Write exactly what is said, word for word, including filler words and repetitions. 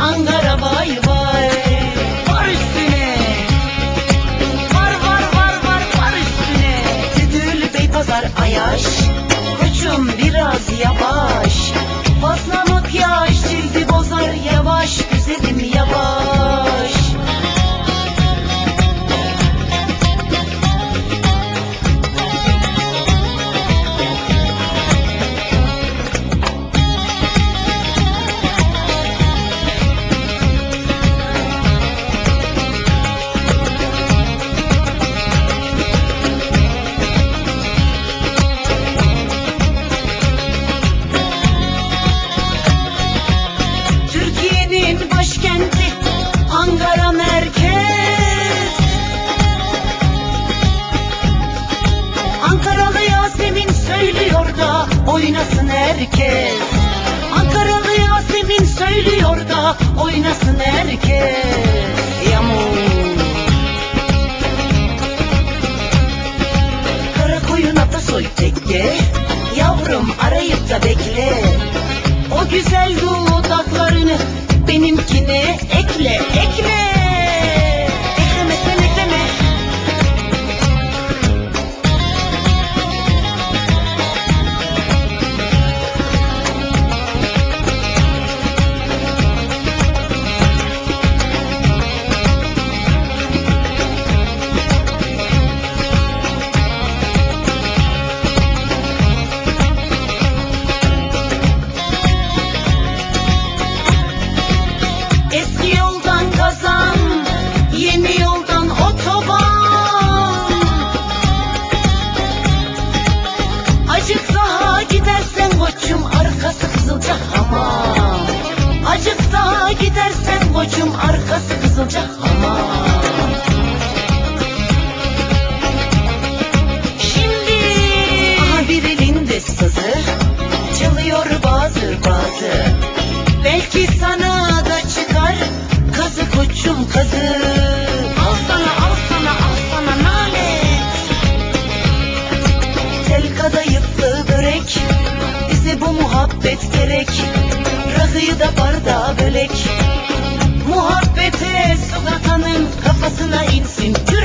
Ankara vay vay. Var üstüne. Var var var var var üstüne. Düdül Beypazar Ayaş. Koçum biraz yavaş. Fazla makyaj cildi bozar, yavaş güzelim yavaş. Başkenti Ankara merkez. Ankaralı Yasemin söylüyor da oynasın herkes. Ankaralı Yasemin söylüyor da oynasın herkes. Yamuk. Karakoyun Atasoy tekke. Yavrum arayıp da bekle. O güzel dudaklarını benimkine ekle, ekle. Eklemesen ekleme. Eski yoldan kazan, yeni yoldan otoban. Acık daha gidersen koçum, arkası Kızılca hamam. Acık daha gidersen koçum, arkası Kızılca hamam. Şimdi aha bir elinde sazı, çalıyor bazı bazı. Belki sana da çıkar kazı koçum kazı. Al sana al sana al sana nalet. Tel kadayıflı börek, bize bu muhabbet gerek. Rakıyı da bardağa bölek. Muhabbete su katanın kafasına insin.